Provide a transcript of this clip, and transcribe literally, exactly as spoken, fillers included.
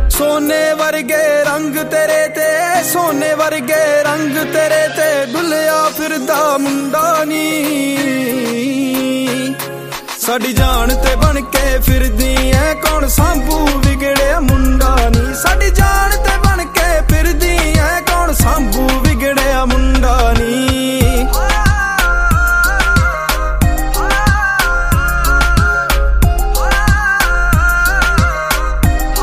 सोने वर्गे रंग तेरे ते, सोने वर्गे रंग तेरे ते डुलिया फिरदा मुंडा नी। साडी जान ते बन के फिरदी ऐ कौन सांभू बिगड़े